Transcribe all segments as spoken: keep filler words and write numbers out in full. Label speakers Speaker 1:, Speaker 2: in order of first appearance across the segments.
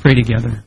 Speaker 1: pray together.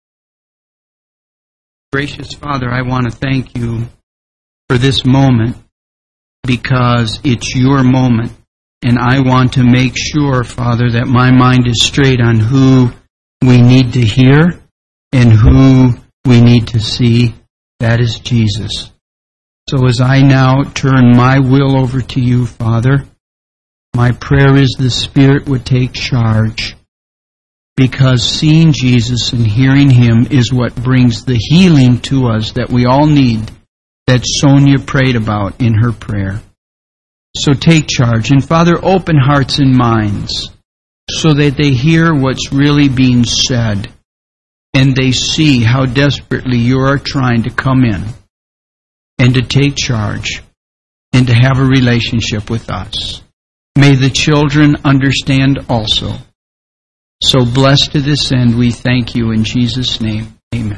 Speaker 1: Gracious Father, I want to thank you for this moment because it's your moment. And I want to make sure, Father, that my mind is straight on who we need to hear and who we need to see. That is Jesus. So as I now turn my will over to you, Father, my prayer is the Spirit would take charge, because seeing Jesus and hearing Him is what brings the healing to us that we all need, that Sonia prayed about in her prayer. So take charge. And Father, open hearts and minds so that they hear what's really being said and they see how desperately you are trying to come in and to take charge and to have a relationship with us. May the children understand also. So blessed to this end, we thank you in Jesus' name. Amen.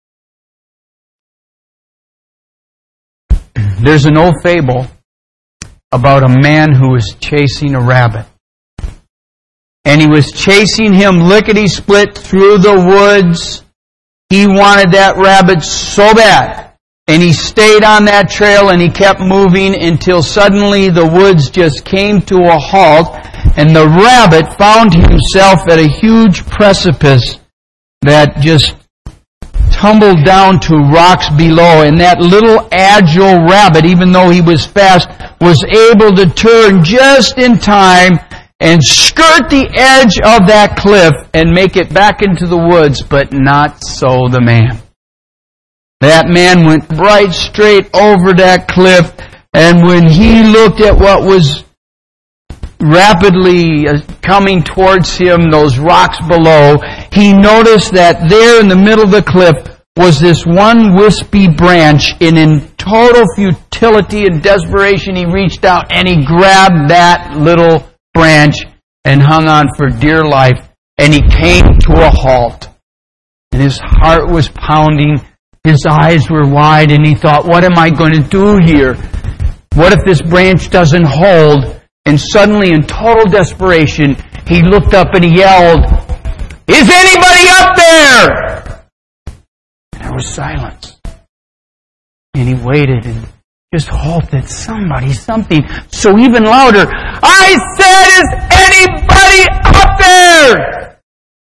Speaker 1: There's an old fable about a man who was chasing a rabbit. And he was chasing him lickety-split through the woods. He wanted that rabbit so bad. And he stayed on that trail and he kept moving until suddenly the woods just came to a halt. And the rabbit found himself at a huge precipice that just tumbled down to rocks below. And that little agile rabbit, even though he was fast, was able to turn just in time and skirt the edge of that cliff and make it back into the woods, but not so the man. That man went right straight over that cliff, and when he looked at what was rapidly coming towards him, those rocks below, he noticed that there in the middle of the cliff was this one wispy branch, and in total futility and desperation he reached out and he grabbed that little branch and hung on for dear life, and he came to a halt. And his heart was pounding, his eyes were wide, and he thought, what am I going to do here? What if this branch doesn't hold? And suddenly, in total desperation, he looked up and he yelled, "Is anybody up there?" There was silence. And he waited and just halted. Somebody, something. So even louder, "I said, is anybody up there?"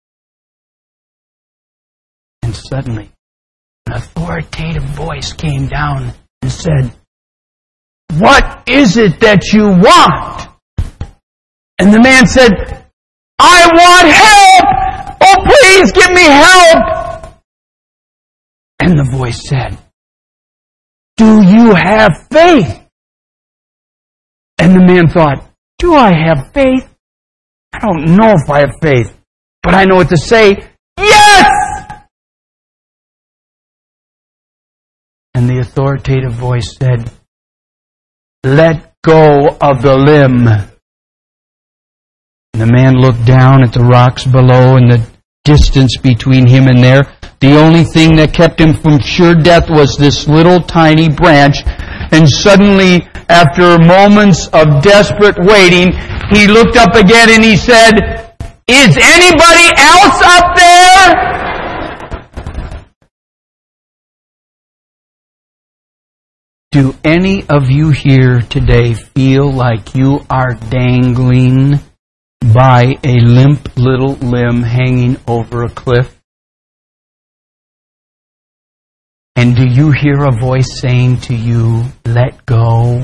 Speaker 1: And suddenly, an authoritative voice came down and said, "What is it that you want?" And the man said, "I want help! Oh, please give me help!" And the voice said, "Do you have faith?" And the man thought, "Do I have faith? I don't know if I have faith, but I know what to say. Yes!" And the authoritative voice said, "Let go of the limb." And the man looked down at the rocks below and the distance between him and there. The only thing that kept him from sure death was this little tiny branch. And suddenly, after moments of desperate waiting, he looked up again and he said, "Is anybody else up there?" Do any of you here today feel like you are dangling by a limp little limb hanging over a cliff? And do you hear a voice saying to you, "Let go"?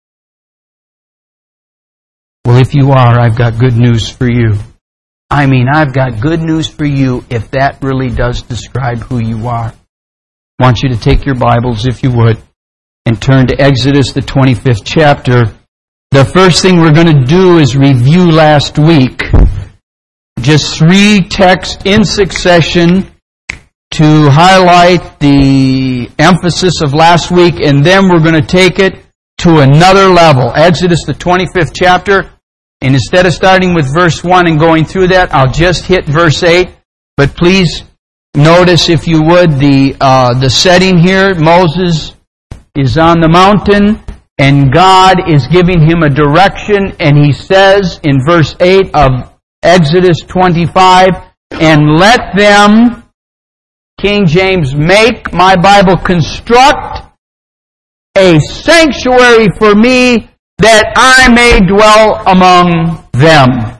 Speaker 1: Well, if you are, I've got good news for you. I mean, I've got good news for you if that really does describe who you are. I want you to take your Bibles, if you would, and turn to Exodus, the twenty-fifth chapter. The first thing we're going to do is review last week. Just three texts in succession to highlight the emphasis of last week, and then we're going to take it to another level. Exodus, the twenty-fifth chapter, and instead of starting with verse one and going through that, I'll just hit verse eight. But please notice, if you would, the uh, the setting here. Moses is on the mountain, and God is giving him a direction, and he says in verse eight of Exodus twenty-five, and let them, King James, make, my Bible, construct a sanctuary for me that I may dwell among them.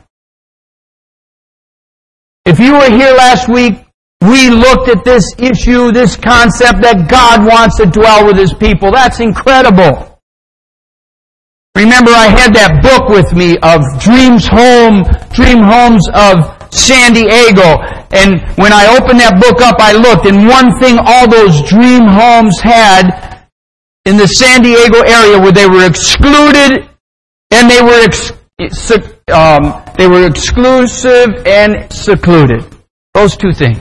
Speaker 1: If you were here last week, we looked at this issue, this concept that God wants to dwell with His people. That's incredible. Remember, I had that book with me of Dreams Home, Dream Homes of San Diego. And when I opened that book up, I looked, and one thing all those dream homes had in the San Diego area where they were excluded and they were ex- um, they were exclusive and secluded. Those two things.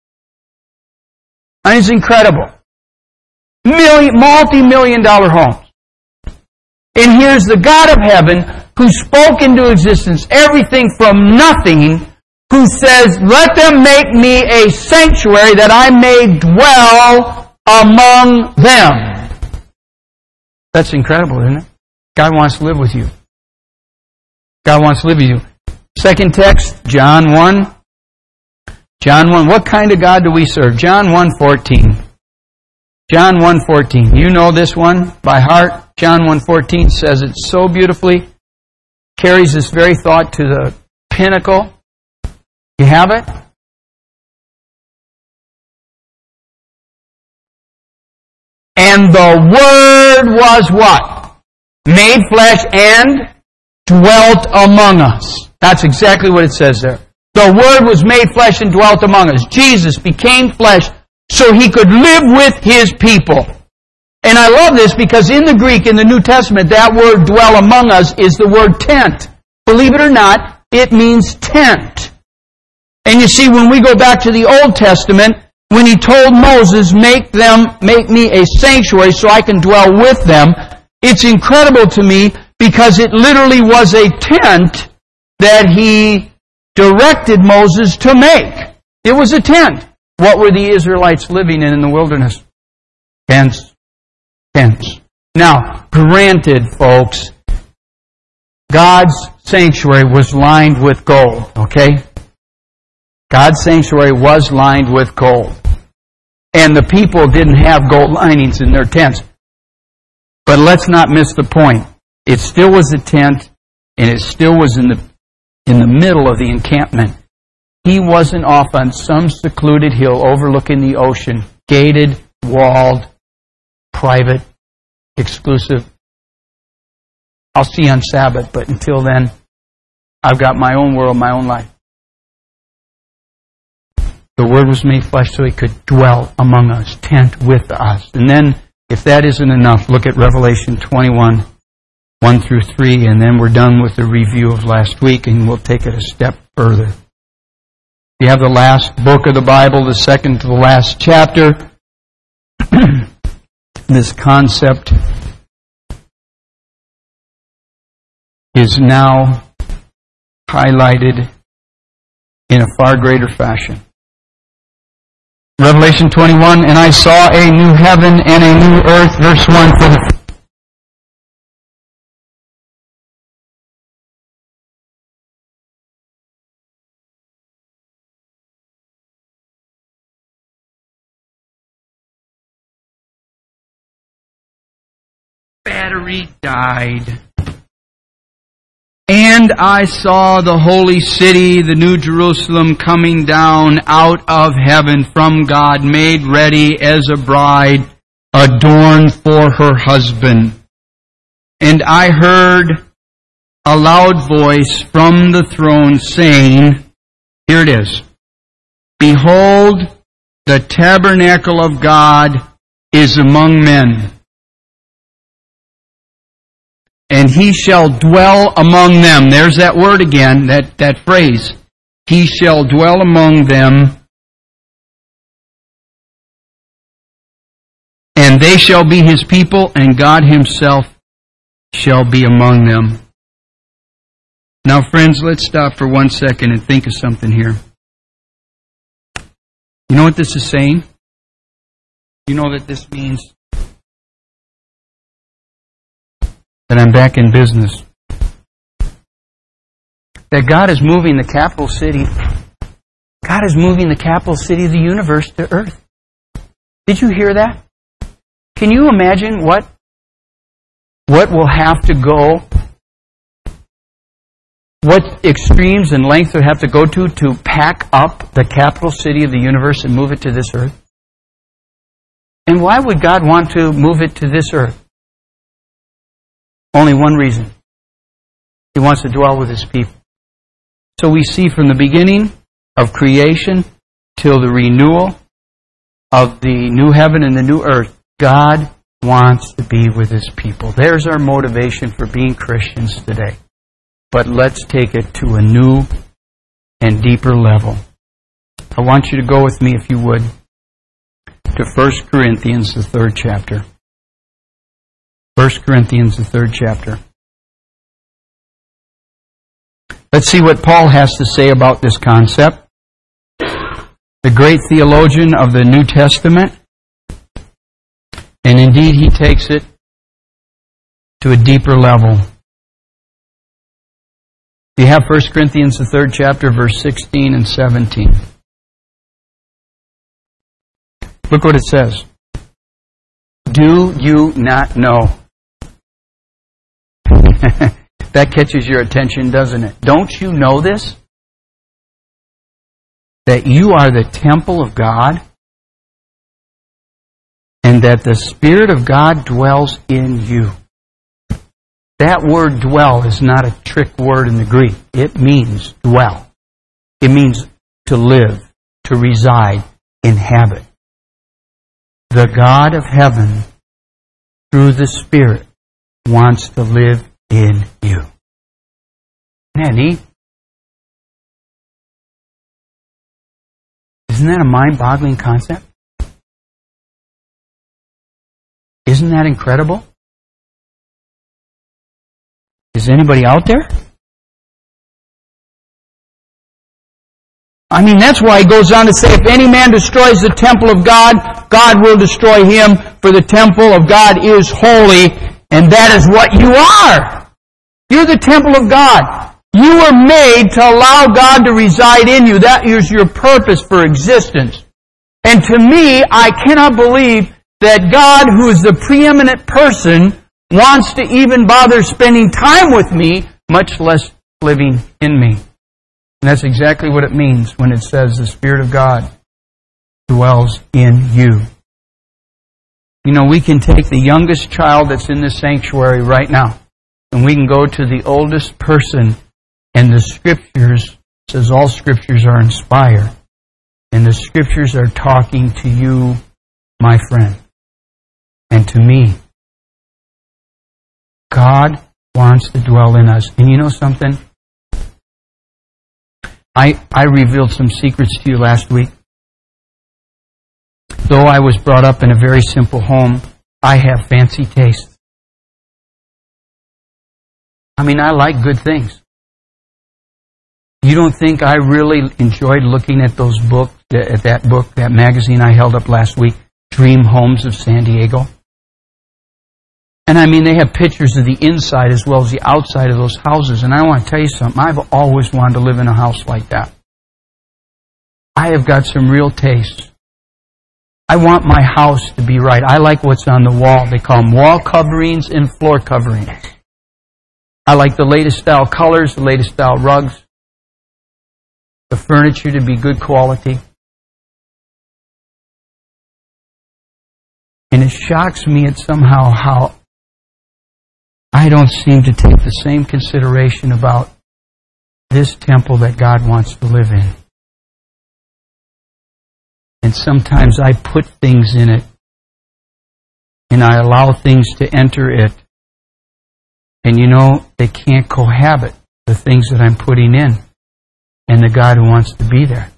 Speaker 1: And it's incredible. Million, multi-million dollar homes. And here's the God of heaven who spoke into existence everything from nothing, who says, let them make me a sanctuary that I may dwell among them. That's incredible, isn't it? God wants to live with you. God wants to live with you. Second text, John one. John one. What kind of God do we serve? John one fourteen. John one fourteen. You know this one by heart. John one fourteen says it so beautifully. Carries this very thought to the pinnacle. You have it? And the Word was what? Made flesh and dwelt among us. That's exactly what it says there. The Word was made flesh and dwelt among us. Jesus became flesh so He could live with His people. And I love this because in the Greek, in the New Testament, that word dwell among us is the word tent. Believe it or not, it means tent. And you see, when we go back to the Old Testament, when He told Moses, make them, make me a sanctuary so I can dwell with them, it's incredible to me because it literally was a tent that He directed Moses to make. It was a tent. What were the Israelites living in in the wilderness? Tents. Tents. Now, granted, folks, God's sanctuary was lined with gold, okay? God's sanctuary was lined with gold. And the people didn't have gold linings in their tents. But let's not miss the point. It still was a tent, and it still was in the in the middle of the encampment. He wasn't off on some secluded hill overlooking the ocean, gated, walled, private, exclusive. I'll see on Sabbath, but until then, I've got my own world, my own life. The Word was made flesh so He could dwell among us, tent with us. And then, if that isn't enough, look at Revelation twenty-one, one through three, and then we're done with the review of last week, and we'll take it a step further. You have the last book of the Bible, the second to the last chapter. This concept is now highlighted in a far greater fashion. Revelation twenty-one, and I saw a new heaven and a new earth, verse one, for the battery died. And I saw the holy city, the New Jerusalem, coming down out of heaven from God, made ready as a bride, adorned for her husband. And I heard a loud voice from the throne saying, here it is, behold, the tabernacle of God is among men. And He shall dwell among them. There's that word again, that, that phrase. He shall dwell among them. And they shall be His people, and God Himself shall be among them. Now, friends, let's stop for one second and think of something here. You know what this is saying? You know that this means that I'm back in business. That God is moving the capital city. God God is moving the capital city of the universe to earth. Did you hear that? Can you imagine what, what will have to go, what extremes and lengths would have to go to to pack up the capital city of the universe and move it to this earth? And why would God want to move it to this earth? Only one reason. He wants to dwell with His people. So we see from the beginning of creation till the renewal of the new heaven and the new earth, God wants to be with His people. There's our motivation for being Christians today. But let's take it to a new and deeper level. I want you to go with me, if you would, to First Corinthians, the third chapter. First Corinthians, the third chapter. Let's see what Paul has to say about this concept. The great theologian of the New Testament. And indeed, he takes it to a deeper level. You have First Corinthians, the third chapter, verse sixteen and seventeen. Look what it says. Do you not know? That catches your attention, doesn't it? Don't you know this? That you are the temple of God, and that the Spirit of God dwells in you. That word dwell is not a trick word in the Greek. It means dwell. It means to live, to reside, inhabit. The God of heaven, through the Spirit, wants to live in you. Isn't that neat? Isn't that a mind-boggling concept? Isn't that incredible? Is anybody out there? I mean, that's why he goes on to say, if any man destroys the temple of God, God will destroy him, for the temple of God is holy, and that is what you are. You're the temple of God. You were made to allow God to reside in you. That is your purpose for existence. And to me, I cannot believe that God, who is the preeminent person, wants to even bother spending time with me, much less living in me. And that's exactly what it means when it says the Spirit of God dwells in you. You know, we can take the youngest child that's in this sanctuary right now, and we can go to the oldest person, and the Scriptures, says all Scriptures are inspired, and the Scriptures are talking to you, my friend, and to me. God wants to dwell in us. And you know something? I, I revealed some secrets to you last week. Though I was brought up in a very simple home, I have fancy tastes. I mean, I like good things. You don't think I really enjoyed looking at those books, at that book, that magazine I held up last week, Dream Homes of San Diego? And I mean, they have pictures of the inside as well as the outside of those houses. And I want to tell you something. I've always wanted to live in a house like that. I have got some real taste. I want my house to be right. I like what's on the wall. They call them wall coverings and floor coverings. I like the latest style colors, the latest style rugs, the furniture to be good quality. And it shocks me at somehow how I don't seem to take the same consideration about this temple that God wants to live in. And sometimes I put things in it, and I allow things to enter it. And you know, they can't cohabit, the things that I'm putting in, and the God who wants to be there.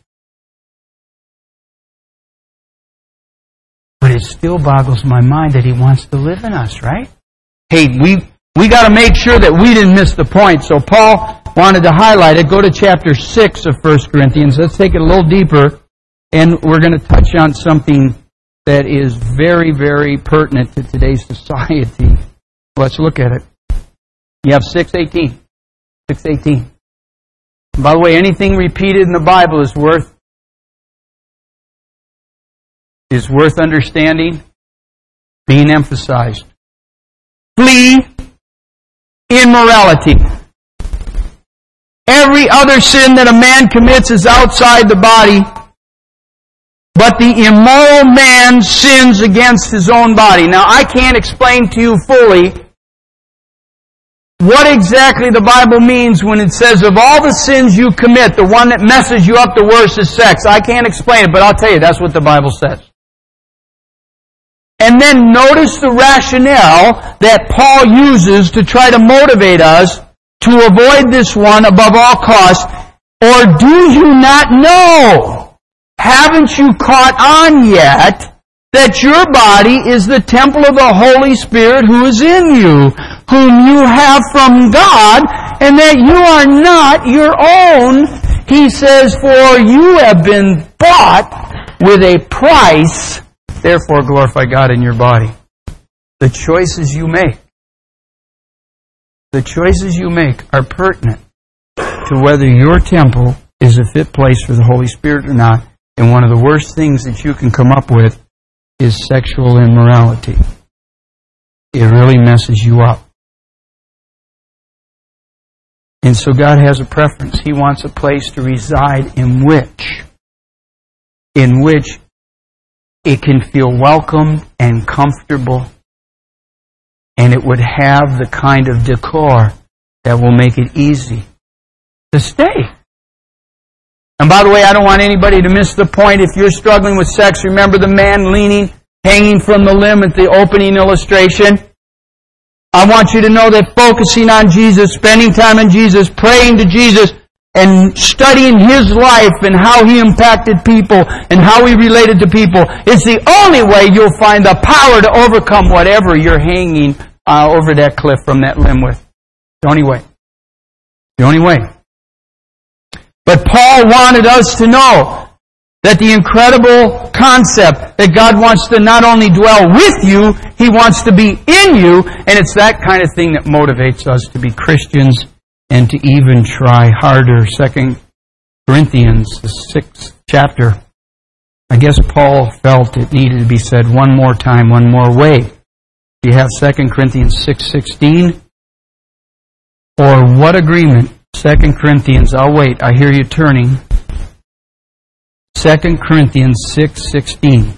Speaker 1: But it still boggles my mind that He wants to live in us, right? Hey, we we got to make sure that we didn't miss the point. So Paul wanted to highlight it. Go to chapter six of First Corinthians. Let's take it a little deeper, and we're going to touch on something that is very, very pertinent to today's society. Let's look at it. You have six eighteen. six eighteen. By the way, anything repeated in the Bible is worth is worth understanding, being emphasized. Flee immorality. Every other sin that a man commits is outside the body, but the immoral man sins against his own body. Now, I can't explain to you fully what exactly the Bible means when it says of all the sins you commit, the one that messes you up the worst is sex. I can't explain it, but I'll tell you, that's what the Bible says. And then notice the rationale that Paul uses to try to motivate us to avoid this one above all costs. Or do you not know? Haven't you caught on yet that your body is the temple of the Holy Spirit who is in you, whom you have from God, and that you are not your own? He says, for you have been bought with a price. Therefore glorify God in your body. The choices you make, the choices you make are pertinent to whether your temple is a fit place for the Holy Spirit or not. And one of the worst things that you can come up with is sexual immorality. It really messes you up. And so God has a preference. He wants a place to reside in which, in which it can feel welcome and comfortable, and it would have the kind of decor that will make it easy to stay. And by the way, I don't want anybody to miss the point. If you're struggling with sex, remember the man leaning, hanging from the limb at the opening illustration. I want you to know that focusing on Jesus, spending time on Jesus, praying to Jesus, and studying His life and how He impacted people and how He related to people, it's the only way you'll find the power to overcome whatever you're hanging uh, over that cliff from that limb with. The only way. The only way. But Paul wanted us to know that the incredible concept that God wants to not only dwell with you, He wants to be in you, and it's that kind of thing that motivates us to be Christians and to even try harder. Second Corinthians, the sixth chapter. I guess Paul felt it needed to be said one more time, one more way. Do you have Second Corinthians six sixteen? Or what agreement? Second Corinthians, I'll wait, I hear you turning. Second Corinthians six sixteen.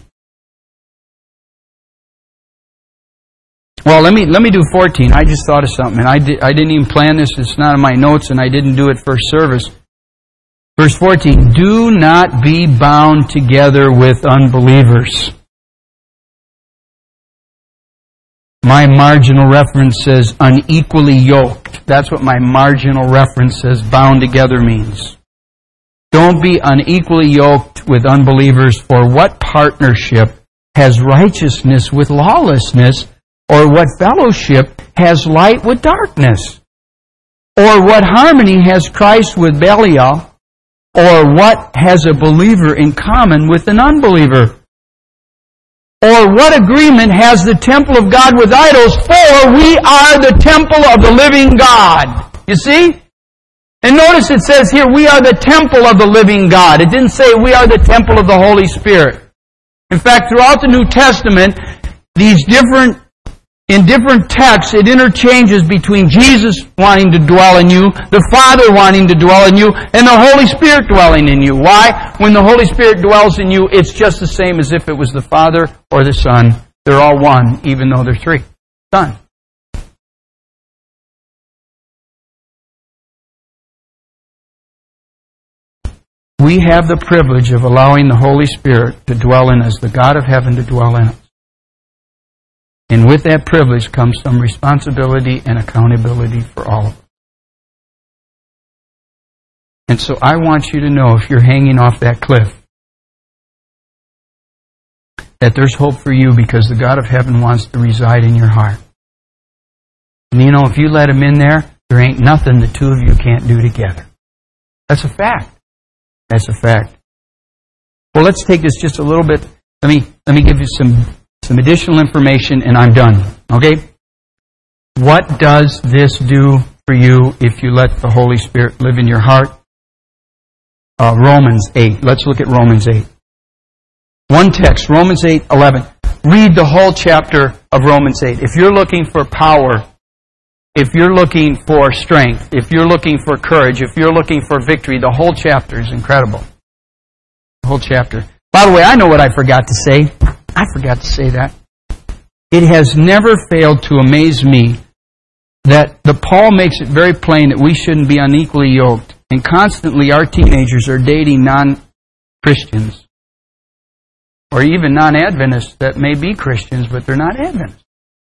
Speaker 1: Well, let me let me do fourteen. I just thought of something, and I, di- I didn't even plan this. It's not in my notes, and I didn't do it first service. Verse fourteen, do not be bound together with unbelievers. My marginal reference says unequally yoked. That's what my marginal reference says bound together means. Don't be unequally yoked with unbelievers, for what partnership has righteousness with lawlessness? Or what fellowship has light with darkness? Or what harmony has Christ with Belial? Or what has a believer in common with an unbeliever? Or what agreement has the temple of God with idols? For we are the temple of the living God. You see? And notice it says here, we are the temple of the living God. It didn't say we are the temple of the Holy Spirit. In fact, throughout the New Testament, these different In different texts, it interchanges between Jesus wanting to dwell in you, the Father wanting to dwell in you, and the Holy Spirit dwelling in you. Why? When the Holy Spirit dwells in you, it's just the same as if it was the Father or the Son. They're all one, even though they're three. Done. We have the privilege of allowing the Holy Spirit to dwell in us, the God of heaven to dwell in us. And with that privilege comes some responsibility and accountability for all of us. And so I want you to know, if you're hanging off that cliff, that there's hope for you, because the God of heaven wants to reside in your heart. And you know, if you let Him in there, there ain't nothing the two of you can't do together. That's a fact. That's a fact. Well, let's take this just a little bit. Let me, let me give you some... Some additional information, and I'm done. Okay? What does this do for you if you let the Holy Spirit live in your heart? Uh, Romans eight. Let's look at Romans eight. One text, Romans eight eleven. Read the whole chapter of Romans eight. If you're looking for power, if you're looking for strength, if you're looking for courage, if you're looking for victory, the whole chapter is incredible. The whole chapter. By the way, I know what I forgot to say. I forgot to say that. It has never failed to amaze me that the Paul makes it very plain that we shouldn't be unequally yoked. And constantly our teenagers are dating non-Christians. Or even non-Adventists that may be Christians, but they're not Adventists.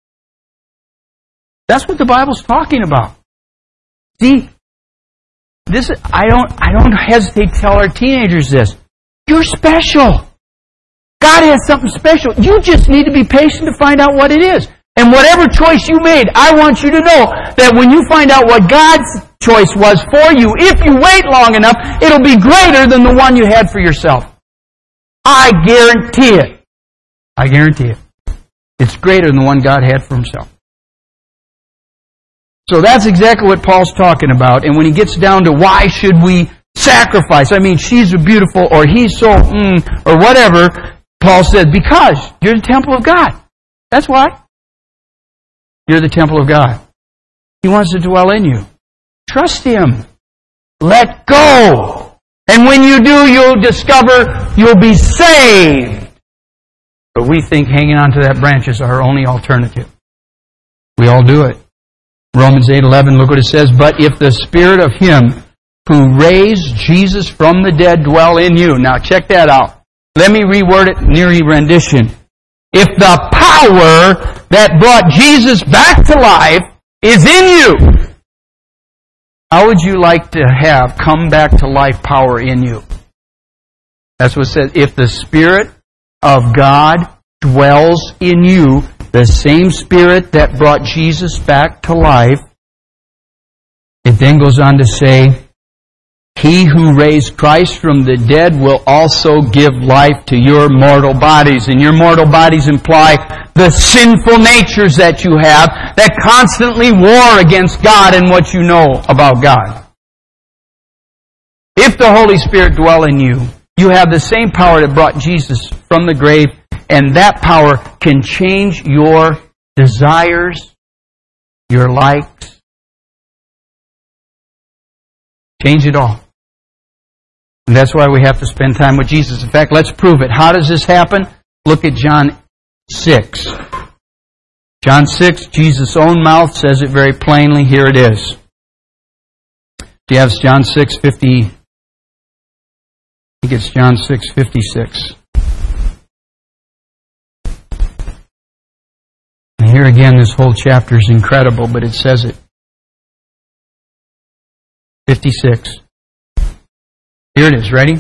Speaker 1: That's what the Bible's talking about. See, this I don't I don't hesitate to tell our teenagers this. You're special. God has something special. You just need to be patient to find out what it is. And whatever choice you made, I want you to know that when you find out what God's choice was for you, if you wait long enough, it'll be greater than the one you had for yourself. I guarantee it. I guarantee it. It's greater than the one God had for Himself. So that's exactly what Paul's talking about. And when he gets down to why should we sacrifice, I mean, she's beautiful or he's so, mm, or whatever, Paul says, because you're the temple of God. That's why. You're the temple of God. He wants to dwell in you. Trust Him. Let go. And when you do, you'll discover you'll be saved. But we think hanging on to that branch is our only alternative. We all do it. Romans eight eleven, look what it says. But if the Spirit of Him who raised Jesus from the dead dwell in you. Now check that out. Let me reword it, near rendition. If the power that brought Jesus back to life is in you, how would you like to have come back to life power in you? That's what it says. If the Spirit of God dwells in you, the same Spirit that brought Jesus back to life, it then goes on to say, He who raised Christ from the dead will also give life to your mortal bodies. And your mortal bodies imply the sinful natures that you have that constantly war against God and what you know about God. If the Holy Spirit dwell in you, you have the same power that brought Jesus from the grave, and that power can change your desires, your likes, change it all. And that's why we have to spend time with Jesus. In fact, let's prove it. How does this happen? Look at John six. John six, Jesus' own mouth says it very plainly. Here it is. He has John six fifty. I think it's John six fifty-six. And here again, this whole chapter is incredible, but it says it. fifty-six. Here it is. Ready?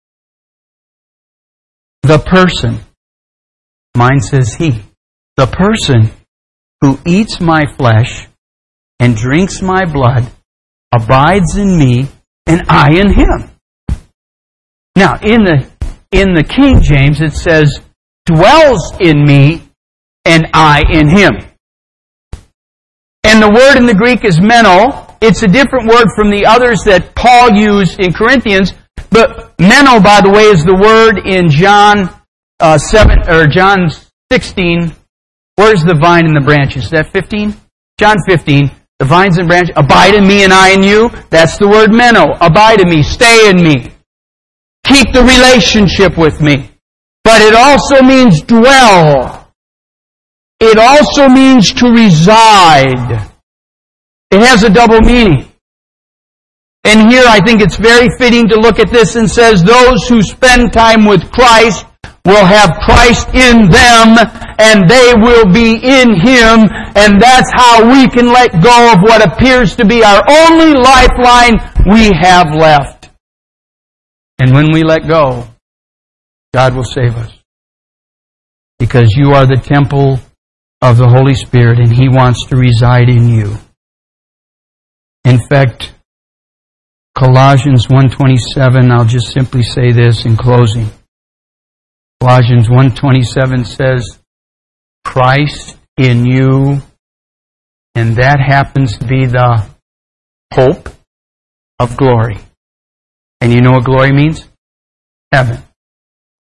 Speaker 1: The person, mine says he, the person who eats my flesh and drinks my blood abides in me and I in him. Now, in the in the King James it says, dwells in me and I in him. And the word in the Greek is meno. It's a different word from the others that Paul used in Corinthians. But meno, by the way, is the word in John uh, seven or John sixteen. Where's the vine and the branches? Is that fifteen? John fifteen. The vines and branches abide in me and I in you. That's the word meno. Abide in me. Stay in me. Keep the relationship with me. But it also means dwell. It also means to reside. It has a double meaning. And here I think it's very fitting to look at this and says, those who spend time with Christ will have Christ in them and they will be in Him, and that's how we can let go of what appears to be our only lifeline we have left. And when we let go, God will save us. Because you are the temple of the Holy Spirit and He wants to reside in you. In fact, Colossians one twenty-seven, I'll just simply say this in closing. Colossians one twenty-seven says, Christ in you, and that happens to be the hope of glory. And you know what glory means? Heaven. The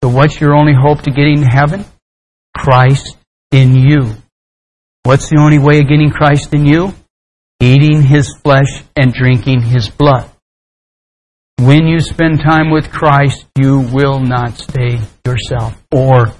Speaker 1: So what's your only hope to getting to heaven? Christ in you. What's the only way of getting Christ in you? Eating His flesh and drinking His blood. When you spend time with Christ, you will not stay yourself. Or,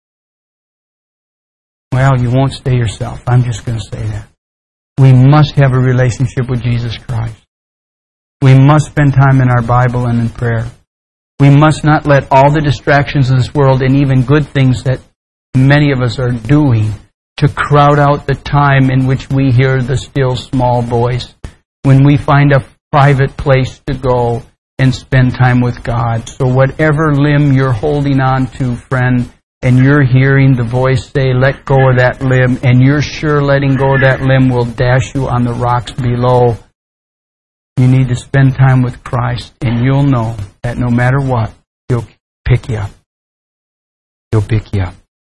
Speaker 1: well, you won't stay yourself. I'm just going to say that. We must have a relationship with Jesus Christ. We must spend time in our Bible and in prayer. We must not let all the distractions of this world and even good things that many of us are doing to crowd out the time in which we hear the still small voice, when we find a private place to go and spend time with God. So whatever limb you're holding on to, friend, and you're hearing the voice say, let go of that limb, and you're sure letting go of that limb will dash you on the rocks below, you need to spend time with Christ, and you'll know that no matter what, He'll pick you up. He'll pick you up.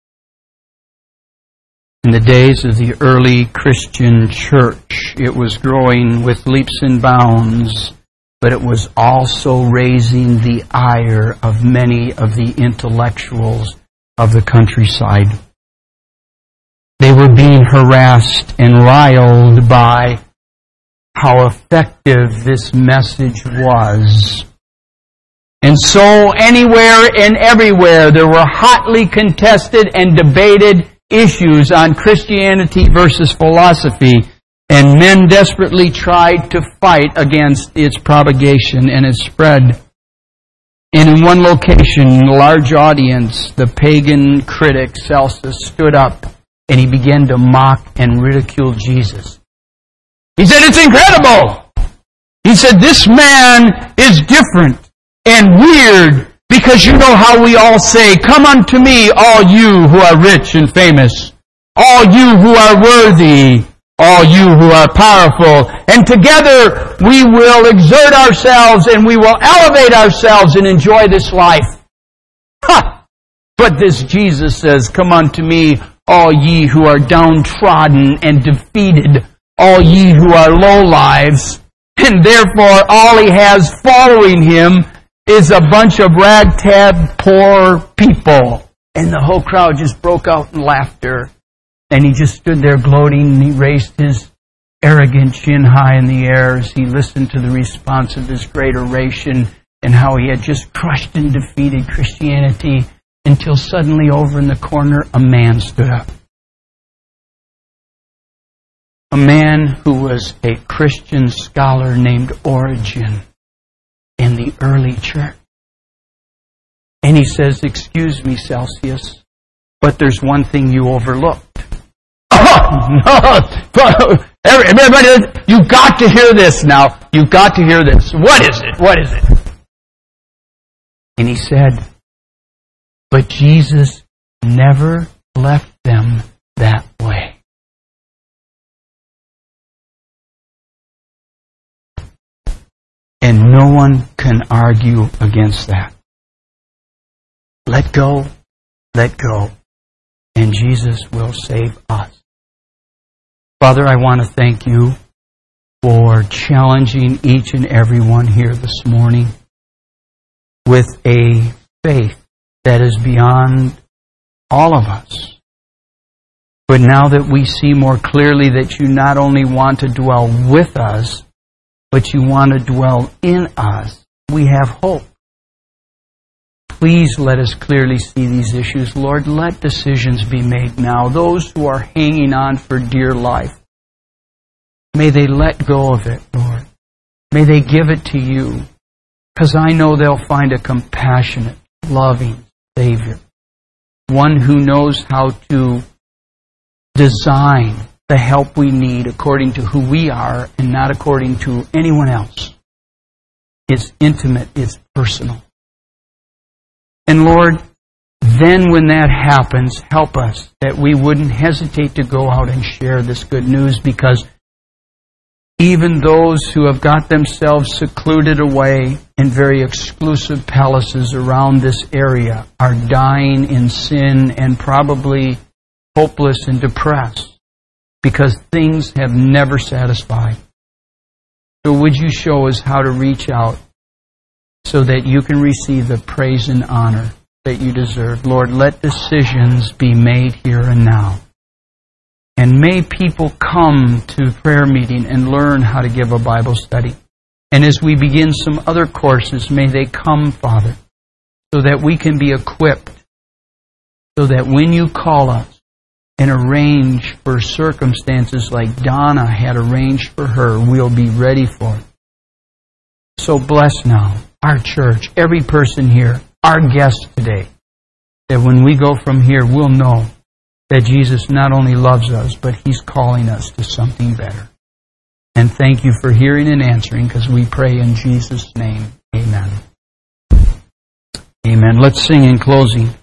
Speaker 1: In the days of the early Christian church, it was growing with leaps and bounds, but it was also raising the ire of many of the intellectuals of the countryside. They were being harassed and riled by how effective this message was. And so anywhere and everywhere there were hotly contested and debated issues on Christianity versus philosophy, and men desperately tried to fight against its propagation and its spread. And in one location, in a large audience, the pagan critic Celsus stood up and he began to mock and ridicule Jesus. He said, it's incredible! He said, this man is different and weird, because you know how we all say, come unto me, all you who are rich and famous, all you who are worthy, all you who are powerful, and together we will exert ourselves and we will elevate ourselves and enjoy this life. Ha! But this Jesus says, come unto me, all ye who are downtrodden and defeated, all ye who are lowlives, and therefore all He has following Him is a bunch of ragtag poor people. And the whole crowd just broke out in laughter. And he just stood there gloating, and he raised his arrogant chin high in the air as he listened to the response of this great oration and how he had just crushed and defeated Christianity, until suddenly over in the corner a man stood up. A man who was a Christian scholar named Origen in the early church. And he says, excuse me, Celsus, but there's one thing you overlooked. Oh, no! Everybody, you've got to hear this now. You've got to hear this. What is it? What is it? And he said, but Jesus never left them that way. And no one can argue against that. Let go, let go, and Jesus will save us. Father, I want to thank You for challenging each and every one here this morning with a faith that is beyond all of us. But now that we see more clearly that You not only want to dwell with us, but You want to dwell in us, we have hope. Please let us clearly see these issues. Lord, let decisions be made now. Those who are hanging on for dear life, may they let go of it, Lord. May they give it to You, because I know they'll find a compassionate, loving Savior, one who knows how to design the help we need according to who we are and not according to anyone else. It's intimate, it's personal. And Lord, then when that happens, help us that we wouldn't hesitate to go out and share this good news, because even those who have got themselves secluded away in very exclusive palaces around this area are dying in sin and probably hopeless and depressed because things have never satisfied. So would You show us how to reach out so that You can receive the praise and honor that you deserve. Lord, let decisions be made here and now. And may people come to prayer meeting and learn how to give a Bible study. And as we begin some other courses, may they come, Father, so that we can be equipped, so that when you call us and arrange for circumstances like Donna had arranged for her, we'll be ready for it. So bless now our church, every person here, our guests today, that when we go from here, we'll know that Jesus not only loves us, but He's calling us to something better. And thank you for hearing and answering, because we pray in Jesus' name. Amen. Amen. Let's sing in closing.